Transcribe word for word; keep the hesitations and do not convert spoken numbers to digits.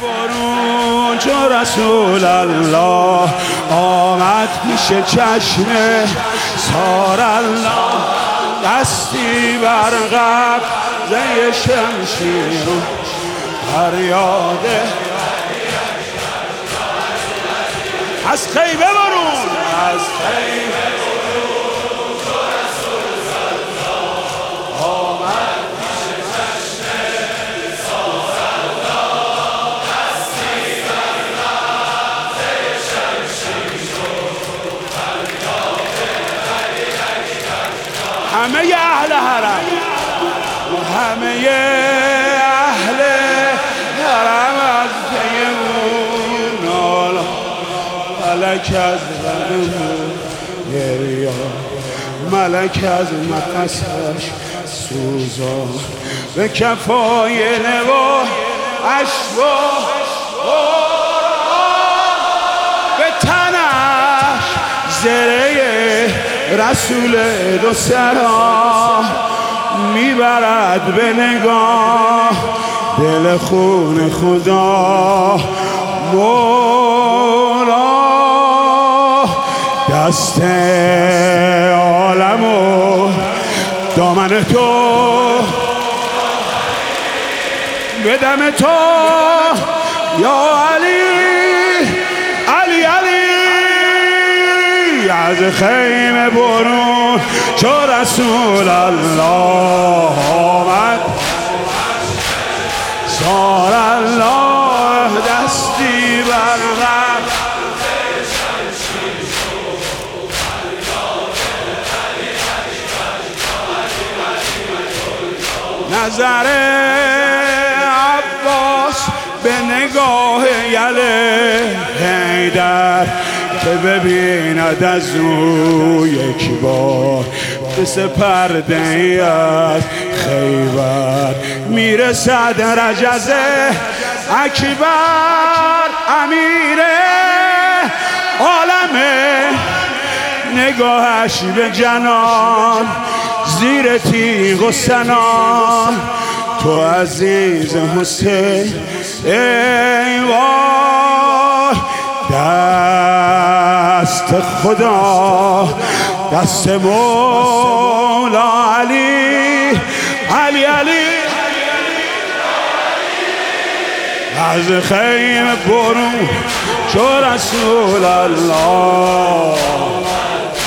برون چو رسول الله آمد پیش چشم سار الله، دستی برقب زی شمشیر فریاده از خیمه برون، از خیمه برون چو رسول الله آمد پیش چشم سار الله، دستی برقب زی شمشیر فریاده همه اهل حرم و همه اهل حرم از پیمون نالا، ملک از غنمون گریان، ملک از مقصش سوزان، به کفای نوا اشوا به تنش زره رسول دو سرا، میبرد به نگاه دل خون خدا مولا، دست عالم و دامن تو به دم تو یا علی علی علی، از خیمه برون چو رسول الله آمد سار الله، دستی برقب نظر عباس به نگاه یله حیدر که ببیند از او یک بار به سپرده ای از خیبر، میرسد رجز اکبر امیر عالمه، نگاهش به جنان زیر تیغ و سنان، تو عزیز حسین ای وای، دست خدا دست مولا علی علی علی، از خیمه برون چو رسول الله